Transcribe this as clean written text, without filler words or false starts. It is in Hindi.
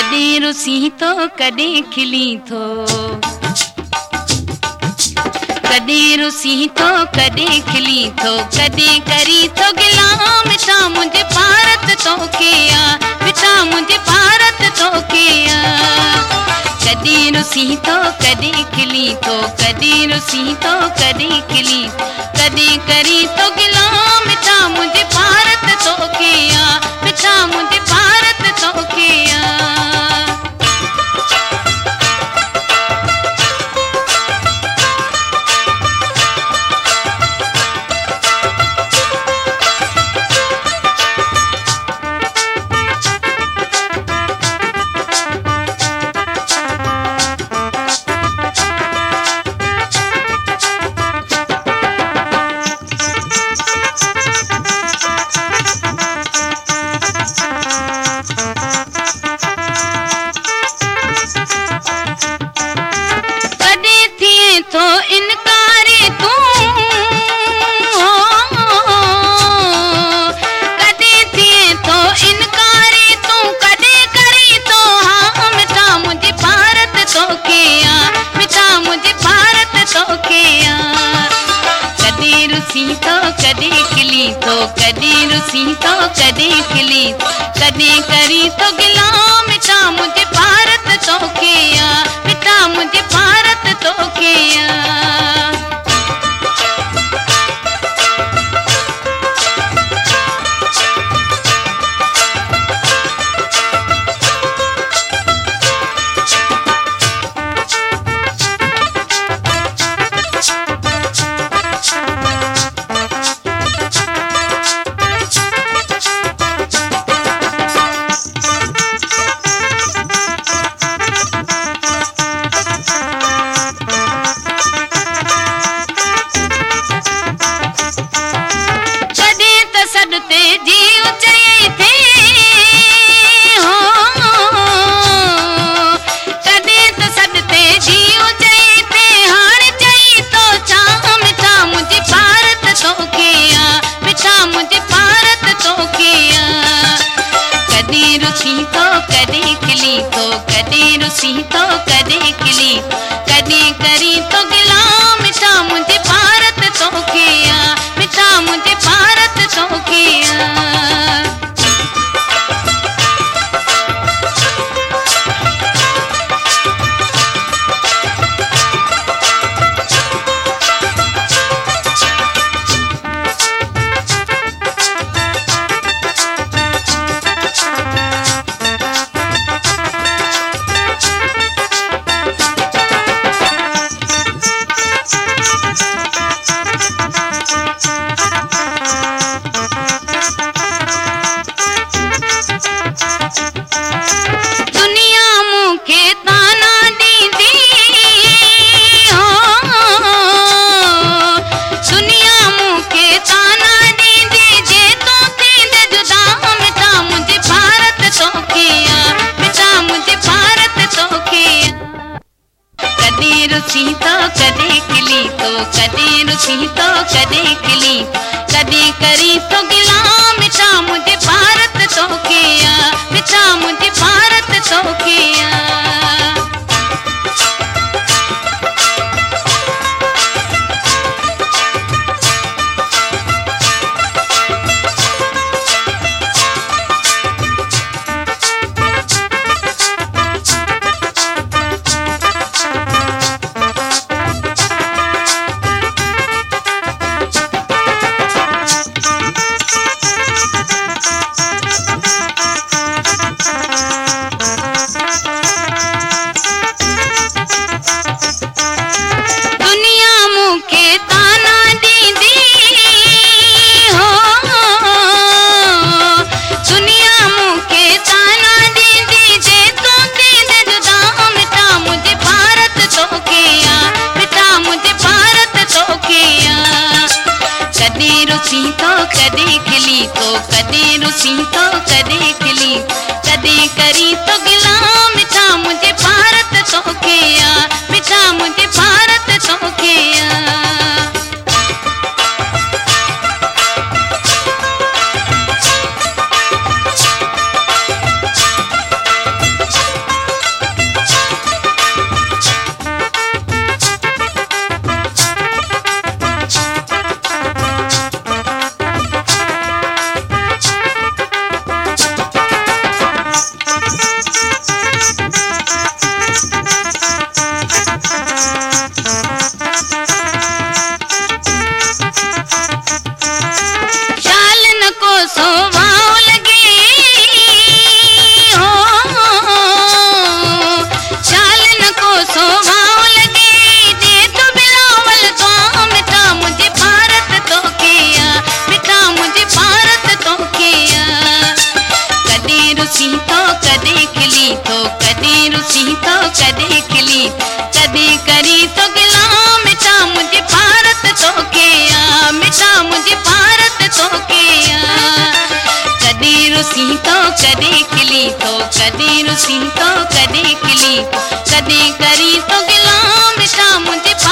कॾहिं रुसी थो कॾहिं खिली थो कॾहिं रुसी थो कॾहिं खिली थो कॾहिं करी थो गिला मिठा मुंहिंजे भारत तोखे मिठा मुंहिंजे भारत तोखे कॾहिं रुसी थो कॾहिं खिली थो कॾहिं रुसी थो कॾहिं खिली कॾहिं करी थो गिला मिठा मुंहिंजे भारत तोखे मिठा मुंहिंजे भारत तोखे कॾहिं खिली थो कॾहिं रुसी थो कॾहिं खिली कॾहिं करी थो गिला मिठा मुंहिंजे भारत तोखे मिठा मुंहिंजे भारत तोखे कॾहिं करी थो गिला मिठा मुंहिंजे भारत तोखे मिठा मुंहिंजे भारत तोखे रुसी थो कॾहिं खिली थो कॾहिं रुसी थो कॾहिं खिली कॾहिं करी थो गिला मिठा मुंहिंजे भारत तोखे मिठा मुंहिंजे भारत तोखे कॾहिं रुसी तो कॾहिं खिली कॾहिं करी तो गिला मिठा मुझे भारत तोखे आ मिठा मुझे भारत तोखे आ कॾहिं रुसी तो कॾहिं खिली तो कॾहिं रुसी तो कॾहिं खिली कॾहिं करी तो गिला मिठा मुझे